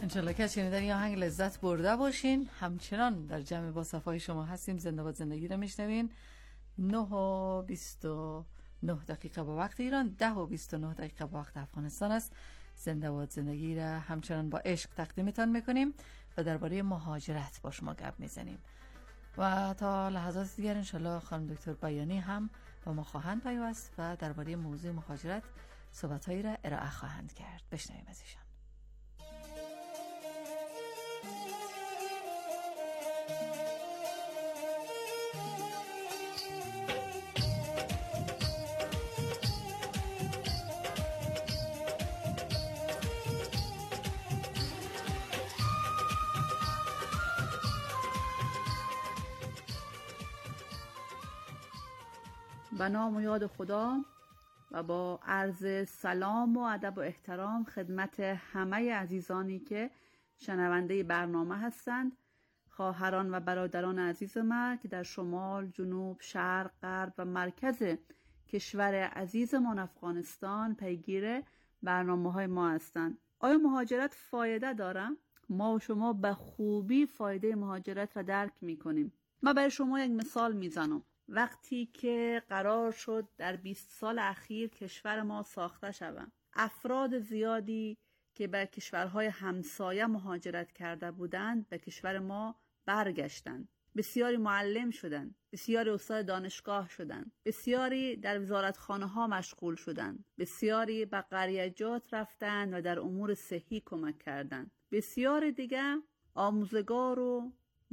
انشالله که شنیدن این آهنگ لذت برده باشین. همچنان در جمع با صفای شما هستیم. زنده باد زندگی رو میشنوین. 9:29 دقیقه با وقت ایران، 10:29 دقیقه با وقت افغانستان است. زنده باد زندگی را همچنان با عشق تقدیمتان میکنیم و درباره مهاجرت با شما گپ میزنیم و تا لحظات دیگر انشالله خانم دکتر بیانی هم با ما خواهند پیوست و درباره موضوع مهاجرت صحبت‌هایی را ارائه خواهند کرد. بشنویم از ایشان. به نام و یاد خدا و با عرض سلام و ادب و احترام خدمت همه عزیزانی که شنونده برنامه هستند، خواهران و برادران عزیز ما که در شمال، جنوب، شرق، غرب و مرکز کشور عزیزمان افغانستان پیگیر برنامه‌های ما هستند. آیا مهاجرت فایده داره؟ ما و شما به خوبی فایده مهاجرت را درک می‌کنیم. من برای شما یک مثال میزنم. وقتی که قرار شد در 20 سال اخیر کشور ما ساخته شود، افراد زیادی که به کشورهای همسایه مهاجرت کرده بودند به کشور ما برگشتند. بسیاری معلم شدند، بسیاری استاد دانشگاه شدند، بسیاری در وزارتخانه ها مشغول شدند، بسیاری به قریجات رفتند و در امور صحی کمک کردند، بسیاری دیگه آموزگار و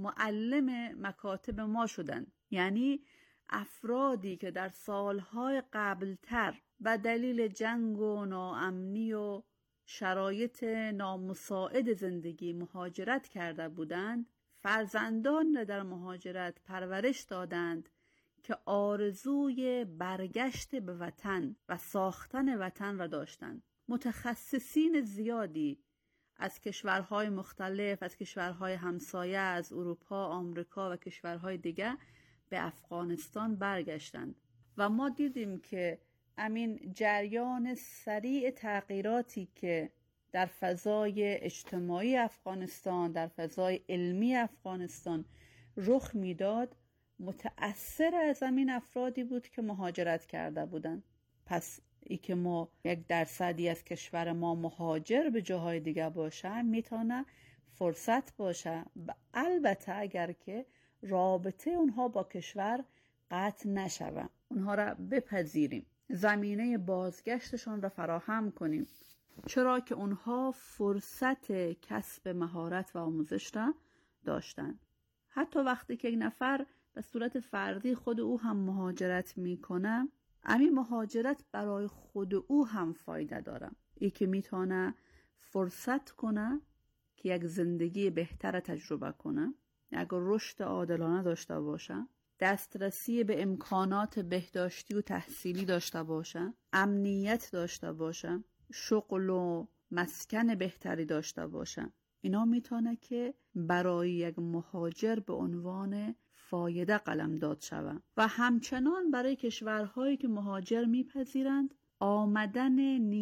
معلم مکاتب ما شدند. یعنی افرادی که در سالهای قبلتر به دلیل جنگ و ناامنی و شرایط نامساعد زندگی مهاجرت کرده بودند، فرزندان را در مهاجرت پرورش دادند که آرزوی برگشت به وطن و ساختن وطن را داشتند. متخصصین زیادی از کشورهای مختلف، از کشورهای همسایه، از اروپا، آمریکا و کشورهای دیگر به افغانستان برگشتند و ما دیدیم که همین جریان سریع تغییراتی که در فضای اجتماعی افغانستان، در فضای علمی افغانستان رخ میداد، متأثر از همین افرادی بود که مهاجرت کرده بودند. پس ای که ما 1% از کشور ما مهاجر به جاهای دیگه باشه میتونه فرصت باشه، البته اگر که رابطه اونها با کشور قطع نشود، اونها را بپذیریم، زمینه بازگشتشان را فراهم کنیم، چرا که اونها فرصت کسب مهارت و آموزش را داشتند. حتی وقتی که یک نفر به صورت فردی خود او هم مهاجرت میکنه، همین مهاجرت برای خود او هم فایده داره. ای که میتونه فرصت کنه که یک زندگی بهتر تجربه کنه، یک رشد عادلانه داشته باشه، دسترسی به امکانات بهداشتی و تحصیلی داشته باشه، امنیت داشته باشه، شغل و مسکن بهتری داشته باشه. اینا میتونه که برای یک مهاجر به عنوان فایده قلمداد شود. و همچنان برای کشورهایی که مهاجر میپذیرند، آمدن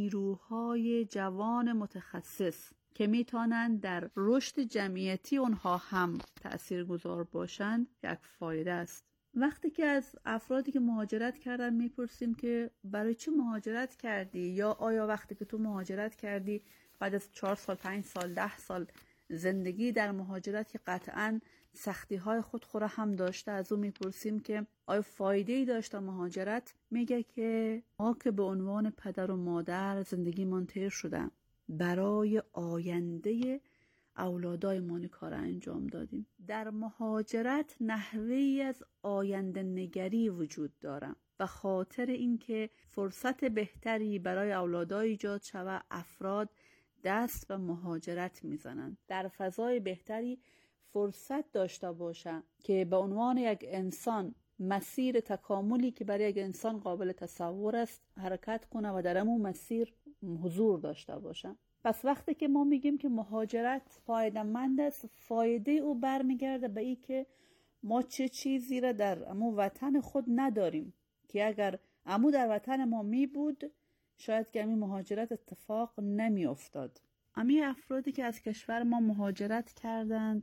نیروهای جوان متخصص که میتونند در رشد جمعیتی اونها هم تأثیرگذار باشند یک فایده است. وقتی که از افرادی که مهاجرت کردن میپرسیم که برای چی مهاجرت کردی، یا آیا وقتی که تو مهاجرت کردی بعد از 4 سال، 5 سال، 10 سال زندگی در مهاجرت که قطعاً سختی های خود را هم داشته، از او میپرسیم که آیا فایده‌ای داشته مهاجرت؟ میگه که ما که به عنوان پدر و مادر زندگی من طی شدم، برای آینده اولادای ما کار انجام دادیم. در مهاجرت نحوهی از آینده نگری وجود داره. به خاطر اینکه فرصت بهتری برای اولادای ایجاد شود، افراد دست به مهاجرت میزنند. در فضای بهتری فرصت داشته باشه که به عنوان یک انسان مسیر تکاملی که برای یک انسان قابل تصور است حرکت کنه و در همون مسیر حضور داشته باشه. پس وقتی که ما میگیم که مهاجرت فایده‌مند است، فایده او برمیگرده به این که ما چه چیزی را در همون وطن خود نداریم که اگر همون در وطن ما می بود شاید که همین مهاجرت اتفاق نمی افتاد. امی افرادی که از کشور ما مهاجرت کردند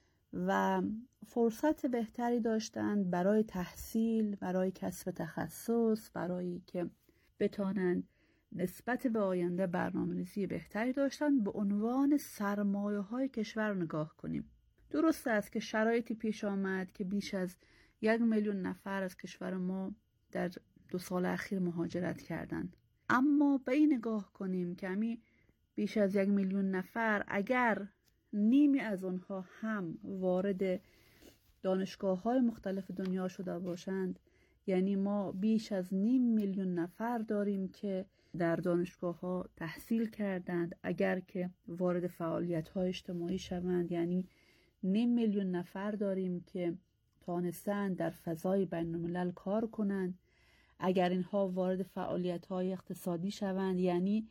و فرصت بهتری داشتند برای تحصیل، برای کسب تخصص، برای که بتانند نسبت به آینده برنامه‌ریزی بهتری داشتند، به عنوان سرمایه‌های کشور نگاه کنیم. درست است که شرایطی پیش آمد که بیش از 1,000,000 نفر از کشور ما در 2 سال اخیر مهاجرت کردند. اما به این نگاه کنیم که همی بیش از 1,000,000 نفر اگر نیمی از آنها هم وارد دانشگاه‌های مختلف دنیا شده باشند، یعنی ما بیش از 500,000 نفر داریم که در دانشگاه‌ها تحصیل کردند. اگر که وارد فعالیت‌های اجتماعی شوند، یعنی 500,000 نفر داریم که تانستند در فضای بین‌الملل کار کنند. اگر اینها وارد فعالیت‌های اقتصادی شوند، یعنی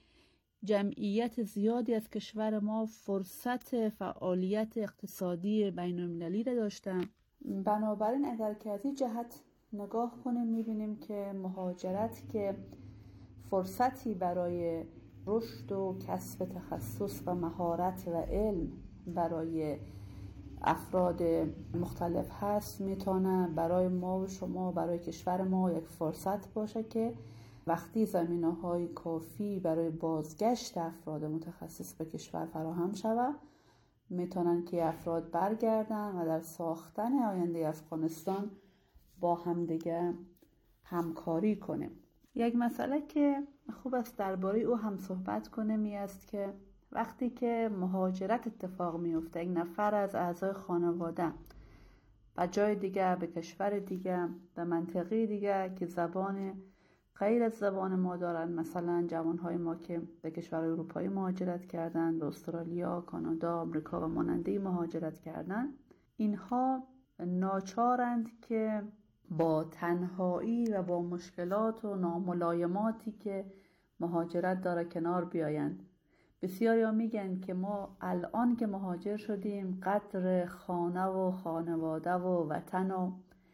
جمعیت زیادی از کشور ما فرصت فعالیت اقتصادی بین‌المللی را داشتند. بنابراین اگر که از این جهت نگاه کنیم، می‌بینیم که مهاجرت که فرصتی برای رشد و کسب تخصص و مهارت و علم برای افراد مختلف هست، میتونه برای ما و شما، برای کشور ما یک فرصت باشه که وقتی زمینه‌های کافی برای بازگشت افراد متخصص به کشور فراهم شود، میتونن که افراد برگردن و در ساختن آینده افغانستان با همدیگه همکاری کنیم. یک مسئله که خوب است درباره او هم صحبت کنیم این است که وقتی که مهاجرت اتفاق میفته، یک نفر از اعضای خانواده به جای دیگه، به کشور دیگه، به منطقه دیگه که زبان غیر از زبان ما دارن، مثلا جوانهای ما که به کشور اروپایی مهاجرت کردن، به استرالیا، کانادا، آمریکا و ماننده مهاجرت کردن، اینها ناچارند که با تنهایی و با مشکلات و ناملایماتی که مهاجرت داره کنار بیایند. بسیاری ها میگن که ما الان که مهاجر شدیم قدر خانه و خانواده و وطن و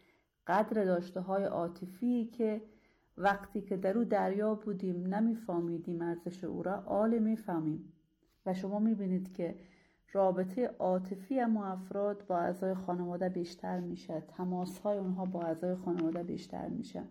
قدر داشته های عاطفی که وقتی که در او دریا بودیم نمیفهمیدیم ارزش او را، آل میفهمیم. و شما میبینید که رابطه عاطفی اما افراد با اعضای خانواده بیشتر میشه، تماس های اونها با اعضای خانواده بیشتر میشه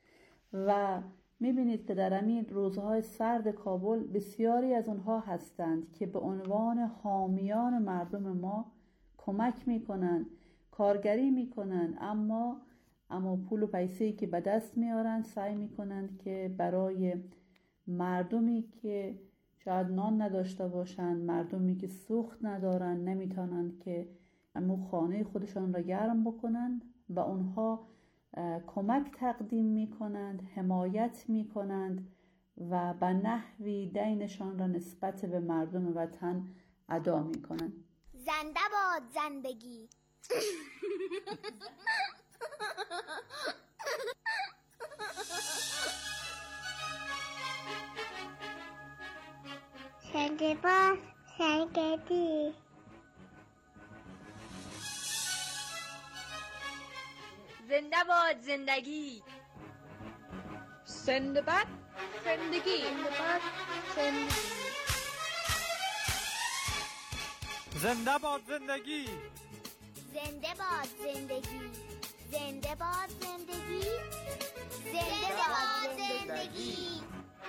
و میبینید که در همین روزهای سرد کابل بسیاری از اونها هستند که به عنوان حامیان مردم ما کمک میکنن، کارگری میکنن، اما پول و پیسه‌ای که به دست میارن سعی میکنند که برای مردمی که شاید نان نداشته باشند، مردمی که سوخت ندارن، نمیتونن که امو خانه خودشان را گرم بکنن، و اونها کمک تقدیم میکنند، حمایت میکنند و به نحوی دینشان را نسبت به مردم وطن ادا میکنند. زنده باد زندگی. زنده باد زندگی. زنده باد زندگی. زنده باد زندگی. زنده باد زندگی. زنده باد زندگی. زنده باد زندگی. زنده باد زندگی.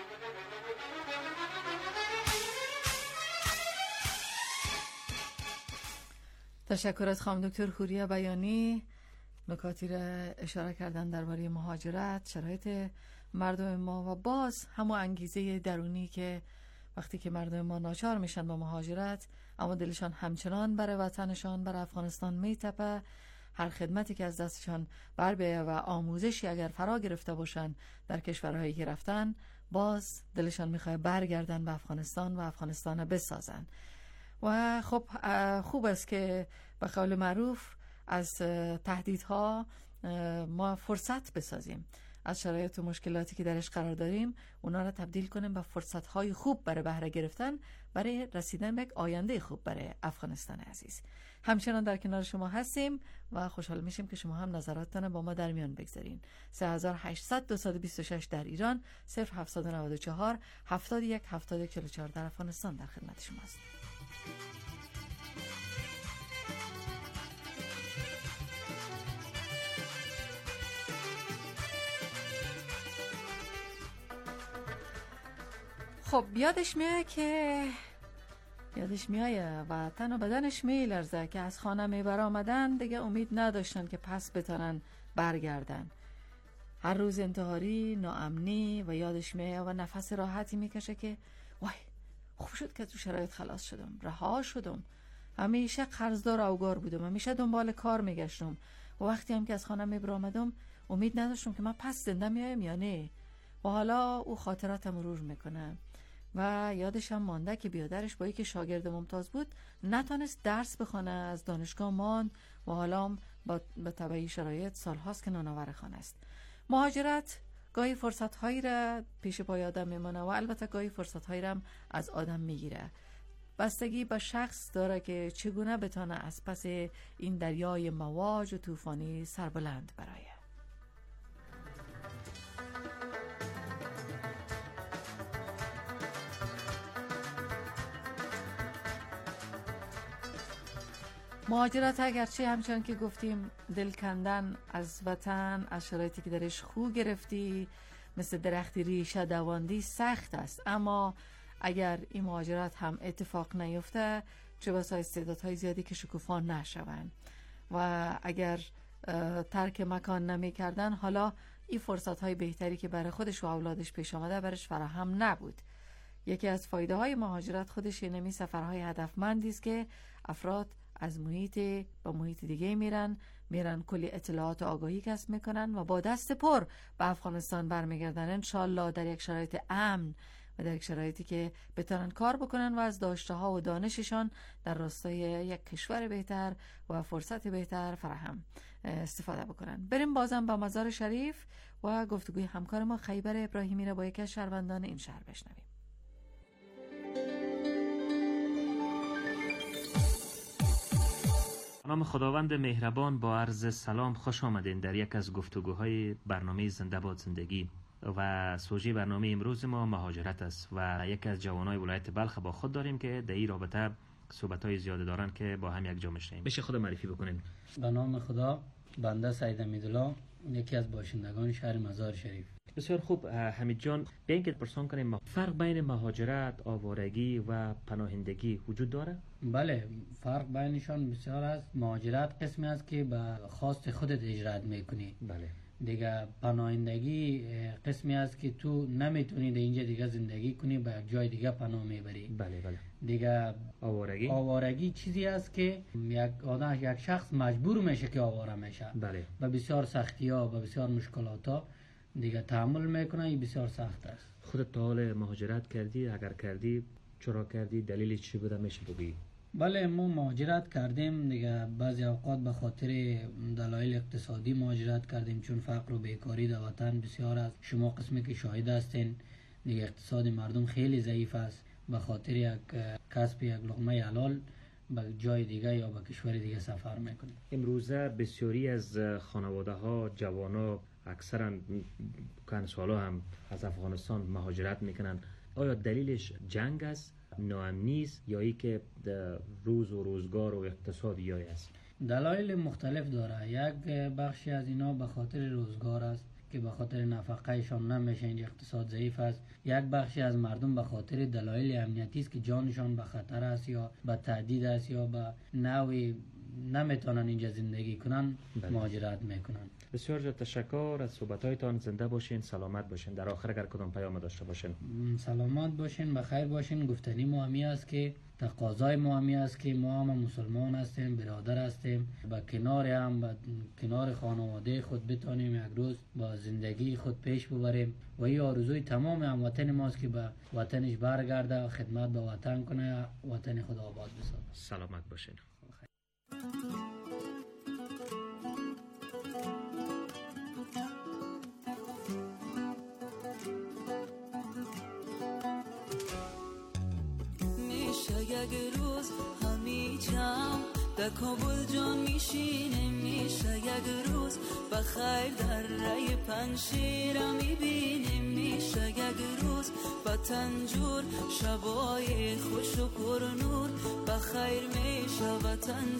تشکر از خانم دکتر حوریه بیانی. نکاتی را اشاره کردن درباره مهاجرت، شرایط مردم ما و باز همون انگیزه درونی که وقتی که مردم ما ناچار میشن با مهاجرت، اما دلشان همچنان برای وطنشان، برای افغانستان میتپه. هر خدمتی که از دستشان بر بیایه و آموزشی اگر فرا گرفته باشن در کشورهایی که رفتن، باز دلشان میخواد برگردن به افغانستان و افغانستان بسازن. و خب خوب است که به قول معروف از تهدیدها ما فرصت بسازیم. از شرایط و مشکلاتی که درش قرار داریم اونا را تبدیل کنیم به فرصت‌های خوب برای بهره گرفتن، برای رسیدن به یک آینده خوب برای افغانستان عزیز. همچنان در کنار شما هستیم و خوشحال میشیم که شما هم نظراتتان با ما در میان بگذارین. 3800-226 در ایران، 0794 71 71 44 در افغانستان در خدمت شماست. خب یادش میایه و تن و بدنش میلرزه که از خانه میبر آمدن دیگه امید نداشتن که پس بتونن برگردن. هر روز انتحاری، ناامنی و یادش میایه و نفس راحتی میکشه که وای خوب شد که تو شرایط خلاص شدم، رها شدم. همیشه قرضدار اوگار بودم، همیشه دنبال کار میگشتم و وقتی هم که از خانه میبر آمدم امید نداشتم که من پس زنده میایم یا نه. و حالا او خاطرات مرور میکنه و یادش هم مانده که بیادرش با یکی شاگرد ممتاز بود، نتونست درس بخونه، از دانشگاه ماند و حالا به تبعی شرایط سالهاست که نانآور خانه است. مهاجرت گاهی فرصت‌هایی را پیش پای آدم میمونه و البته گاهی فرصت‌هایی را هم از آدم میگیره. بستگی به شخص داره که چگونه بتونه از پس این دریای مواج و طوفانی سربلند برآید. مهاجرت اگرچه همچنان که گفتیم دل کندن از وطن، از شرایطی که درش خو گرفتی، مثل درختی ریشه دواندی سخت است، اما اگر این مهاجرت هم اتفاق نیفته چه بسا استعدادهای زیادی که شکوفا نشوند و اگر ترک مکان نمی کردن حالا این فرصتهای بهتری که برای خودش و اولادش پیش آمده برش فراهم نبود. یکی از فایده های مهاجرت خودش اینمی سفرهای هدفمندی است که افراد از محیط به محیط دیگه میرن کلی اطلاعات و آگاهی کسب میکنن و با دست پر به افغانستان برمیگردن، انشالله در یک شرایط امن و در یک شرایطی که بتونن کار بکنن و از داشته ها و دانششان در راستای یک کشور بهتر و فرصت بهتر فراهم استفاده بکنن. بریم بازم با مزار شریف و گفتگوی همکار ما خیبر ابراهیمی را با یکی از شهروندان این شهر بشنویم. نام خداوند مهربان، با عرض سلام خوش آمدین در یک از گفتگوهای برنامه زنده باد زندگی و سوژه برنامه امروز ما مهاجرت است و یک از جوانای ولایت بلخ با خود داریم که در این رابطه صحبت‌های زیاده دارن که با هم یک جا میشیم. بشه خود معرفی بکنین. به نام خدا، بنده سید امیدالله، یکی از باشندگان شهر مزار شریف. بسیار خوب حمید جان، بیاین که پرسان کنیم فرق بین مهاجرت، آوارگی و پناهندگی وجود داره؟ بله، فرق بینشان بسیار است. مهاجرت قسمی است که به خواست خودت اجرا میکنی. بله. دیگه پناهندگی قسمی است که تو نمیتونی در اینجا دیگه زندگی کنی، به یک جای دیگه پناه میبری. بله بله. دیگه آوارگی چیزی است که یک شخص مجبور میشه که آواره میشه. بله. به بسیار سختی ها، به بسیار مشکلات ها دیگه تحمل میکنه. این بسیار سخت است. خودت تا حال مهاجرت کردی؟ اگر کردی چرا کردی؟ دلیل چی بوده میشه بگی؟ بله، ما مهاجرت کردیم دیگه. بعضی اوقات به خاطر دلایل اقتصادی مهاجرت کردیم، چون فقر و بیکاری در وطن بسیار است. شما قسمی که شاهد هستین دیگه، اقتصاد مردم خیلی ضعیف است. به خاطر یک کسب یک لقمه حلال به جای دیگه یا به کشور دیگه سفر میکنیم. امروزه بسیاری از خانواده ها، جوانا، اکثرا کنسوالا هم از افغانستان مهاجرت میکنن. آیا دلیلش جنگ است، ناامنی است، یا ای که روز و روزگار و اقتصادی است؟ دلایل مختلف داره. یک بخشی از اینا به خاطر روزگار است که به خاطر نفقهشان نمیشه، این اقتصاد ضعیف است. یک بخشی از مردم به خاطر دلایل امنیتی است که جانشان به خطر است یا به تهدید است یا به نوعی نمیتونن اینجا زندگی کنن. بله. مهاجرت میکنن. بسیار تشکر از صحبت‌هایتان. زنده باشین، سلامت باشین. در آخر اگر کدام پیام داشته باشین. سلامت باشین، بخیر باشین. گفتنی مهمی است که تقاضای مهمی است که ما هم مسلمان هستیم، برادر هستیم، با کنار خانواده خود بتانیم یک روز با زندگی خود پیش ببریم و این آرزوی تمام هموطن ماست که به وطنش برگرده و خدمت به وطن کنه، وطن خود آباد بسازه. سلامت باشین. یک روز همی جمع در کابل جان میشینه میشه یک روز بخیر در رای پنشیر میبینیم میشه یک روز وطن جور شبای خوش و پر نور بخیر میشه وطن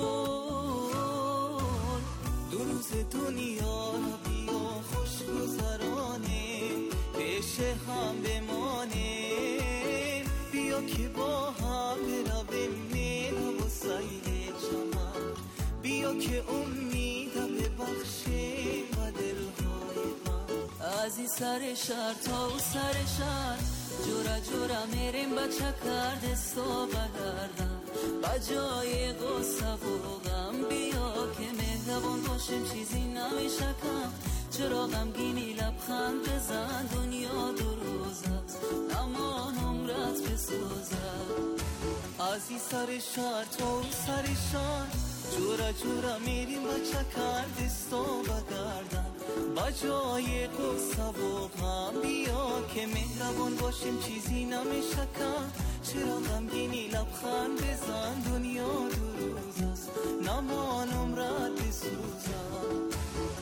جور دو روز دنیا را بیا خوش گذرانه پیش هم بمانه بیا که با هم برویم مینا و سیل چمن بیا که امید ببخشیم و دلهای من از این سر شهر تا و سر شهر جورا جورا میریم با چکر دستا بگردم با جای غصه و غم بیا که مهربان باشیم چیزی نمیشه کم چرا غمگینی لبخند بزن دنیا دو روز است امان عمرت بسوزد از این سر شهر تا سر شهر جورا جورا میریم با چکر دستا بگردم با جای قصه و غم بیا که مهربان باشیم چیزی نمیشه کم چرا غمگینی لبخند بزن دنیا دو روز است نمان عمرت بسوزد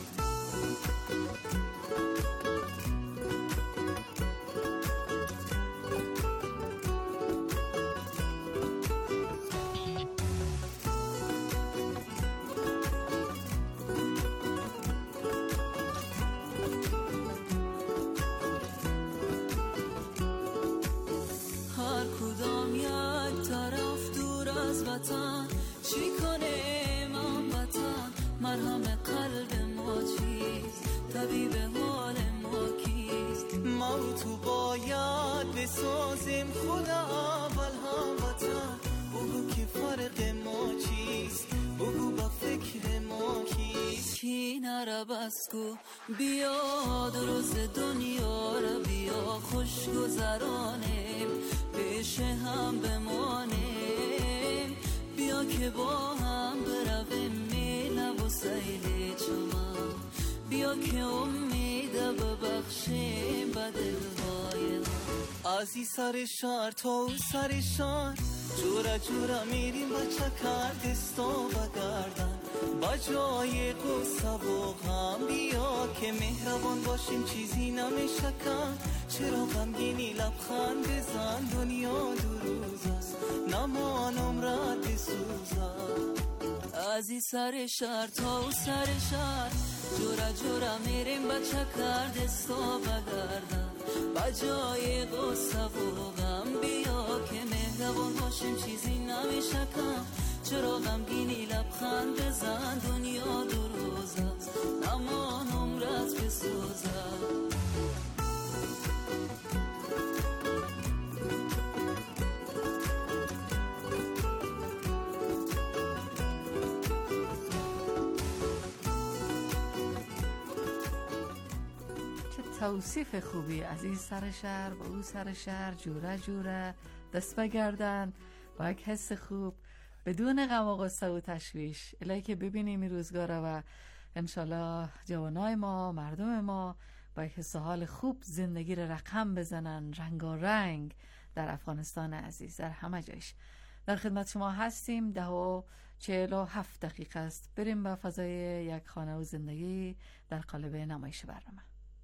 چی کنه من وطن مرهم قلب ما چیست طبیب حال ما کیست ما تو باید بسازیم خدا اول هم وطن بگو که فرق ما چیست بگو با فکر ما کیست کی نره بسکو بیا روز دنیا را بیا خوش گذرانیم پیش هم بمانیم بیا که با هم برویم میله و سیل چمن بیا که امید ببخشیم به دلهای ما از این سر شهر تا سر شهر جورا جورا میریم با چکر دستا بگردن با جای قصه و غم بیا که مهربان باشیم چیزی نمیشه کم چرا غمگینی لبخند بزن دنیا دو روز است نمان عمرت بسوزد از این سر شهر تا سر شهر جورا جورا میریم با چکر دستا بگردن با جای قصه و غم بیا که مهربان باشیم چیزی نمیشه کم چرا غمگینی لبخند بزن دنیا دو روز است نمان عمرت بسوزد توصیف خوبی از این سر شهر و اون سر شهر جوره جوره دست بگردن با یک حس خوب بدون غم و غصه و تشویش الهی که ببینیم این روزگاره و انشالله جوانای ما مردم ما با یک حس حال خوب زندگی را رقم بزنن رنگارنگ در افغانستان عزیز در همه جایش. در خدمت شما هستیم 10:47 است. بریم به فضای یک خانه و زندگی در قالب نمایش برنامه.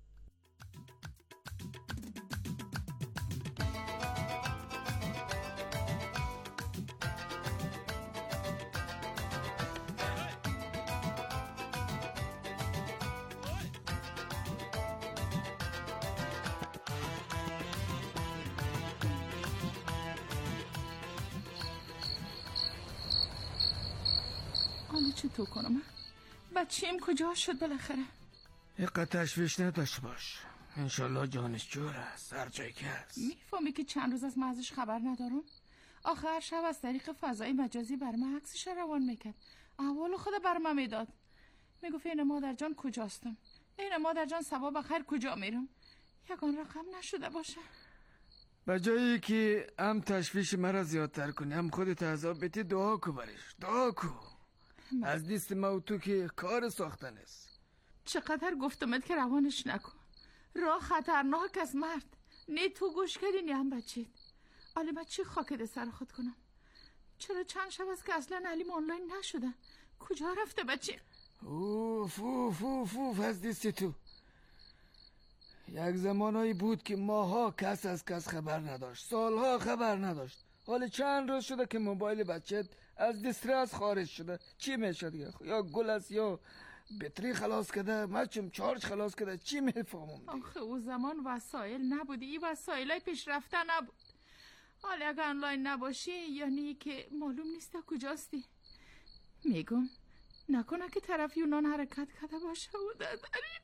حالا چطور کنم؟ بچه‌ام کجا شد بالاخره؟ اینقدر تشویش نداشت باش، انشالله جانش جور است هر جایی که هست. میفهمی که چند روز از من ازش خبر ندارم؟ آخر شب از طریق فضای مجازی بر من عکسش روان میکرد، احوال خود بر من میداد، میگفت این مادر جان کجاستم، این مادر جان صبح بخیر کجا میرم. یگان رقم نشده باشه. به جایی که هم تشویش مرا زیادتر کنی هم خودت عذاب بتی دعا کو برش، دعا کو. از دیست ما و تو که کار ساختن است. چقدر گفتمت که روانش نکن، راه خطرناک از مرد، نه تو گوش کردی نه هم بچید. حالا من چی خاکده سر خود کنم؟ چرا چند شب است که اصلا علیم آنلاین نشده؟ کجا رفته بچه؟ اوف اوف اوف اوف از دیستی تو. یک زمانایی بود که ماها کس از کس خبر نداشت، سالها خبر نداشت. حالا چند روز شده که موبایل بچت از دسترس خارج شده. چی میشه دیگه؟ یا گل است یا بطری خلاص کرده، مچم چارج خلاص کرده، چی میفهمم؟ آخه او زمان وسایل نبودی، این وسایل های پیشرفته نبود. حالا اگه آنلاین نباشی یعنی که معلوم نیست کجاستی. میگم نکنه که طرف یونان حرکت کرده باشه و دادری.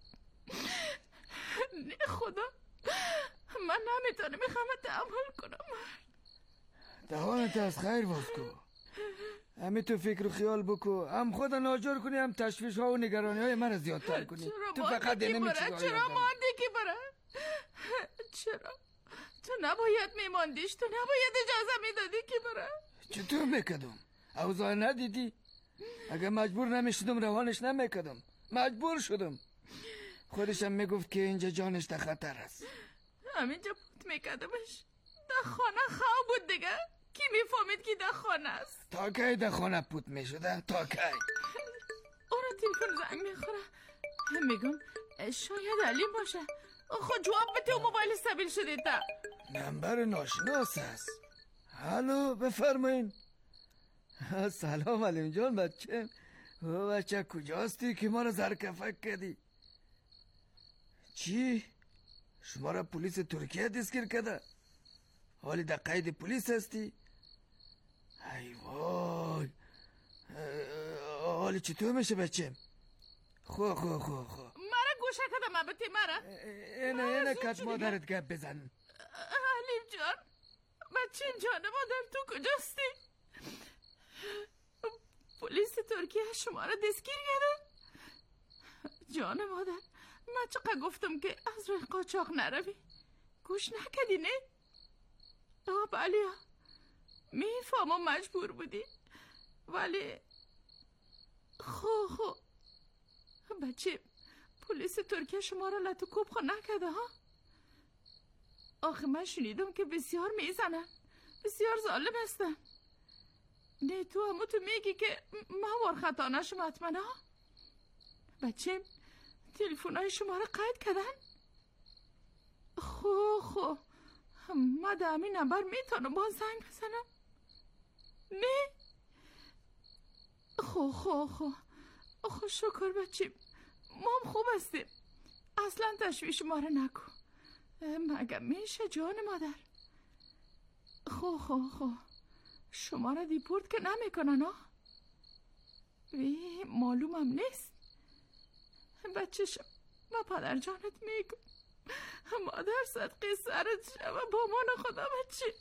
نه خدا، من نمیتونم میخوام تحمل کنم. دهانت از خیر باز کن. همین تو فکر و خیال بکو، هم خود ناجور کنی هم تشویش ها و نگرانی های من زیادتر کنی. تو فقط نمی چرا مانده که بره؟ چرا؟ تو نباید میماندیش، تو نباید اجازه میدادی که بره. چطور میکدم؟ اوضاع ندیدی؟ اگه مجبور نمیشدم روانش نمیکدم. مجبور شدم. خودشم میگفت که اینجا جانش در خطر است. همینجا پوت میکدمش. در خانه خواه بود دیگه. کی میفهمید که در خانه است؟ تا کی در خانه پوت میشده؟ تا کی؟ آره تلفن زنگ میخوره. میگم شاید علیم باشه. خود جواب بده و موبایل سبیل شده تا. نمبر ناشناس است. الو بفرمایین. سلام علیم جان بچه. بچه کجاستی که ما را زرکفک کردی؟ چی؟ شما را پلیس ترکیه دستگیر کرده؟ حالی در قید پلیس هستی؟ ای وای. حالی چطور میشه بچه؟ خو مرا گوشه کدم البته مرا. اینه کت مادرت گپ بزن. علیم جان بچه جان مادر تو کجاستی؟ پلیس ترکیه شما را دستگیر کرده؟ جان مادر من چقدر گفتم که از روی قاچاق نروی، گوش نکدی نه؟ بله میفهمم مجبور بودی، ولی خو بچه پلیس ترکیه شما را لطو کوب خو نکده ها؟ آخه من شنیدم که بسیار میزنن، بسیار ظالم هستن. نه تو همو تو میگی که موار خطا نشم حتما ها؟ بچه تلفن های شما را قید کردن؟ خو من در همین نمبر میتونم باز زنگ بزنم؟ نه؟ خو شکر بچه ما هم خوب هستیم. اصلا تشویش ما را نکن. مگه میشه جان مادر؟ خو شما را دیپورت که نمیکنن ها؟ معلومم نیست. بچه شم با پدر جانت میگم مادر صدقی سرت شم با من خدا بچه.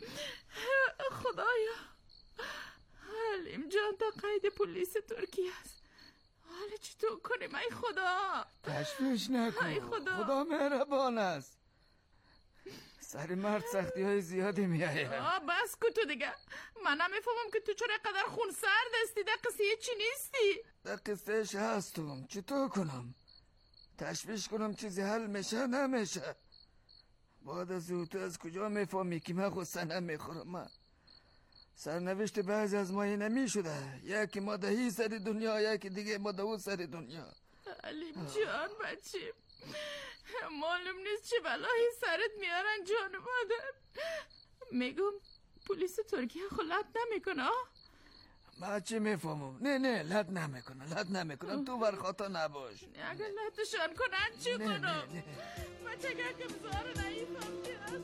خدایا علیم جان تا قید پلیس ترکیه است. حالا چطور کنیم ای خدا؟ تشویش نکن. ای خدا مهربان است. سر مرد سختی های زیادی میایه. بس کو تو دیگه. من نمیفهمم که تو چرا قدر خون سرد هستی. در قصه چی نیستی؟ در قصهش هستم. چطور کنم؟ تشویش کنم چیزی حل میشه نمیشه. بعد از تو از کجا میفهمی که من غصه نمیخورم؟ من سرنوشت بعضی از ما نمیشده. یکی ما دهی سر دنیا، یکی دیگه ما دهو سر دنیا. علیم جان بچه معلوم نیست چه بلایی سرت میارن جان مادر. میگم پلیس ترکیه خلط نمیکنه. من چی میفهمم؟ نه لط نمیکنن. تو برخاطا نباش. اگر لطشان کنن چی کنم؟ بچه که بزار نیفهم که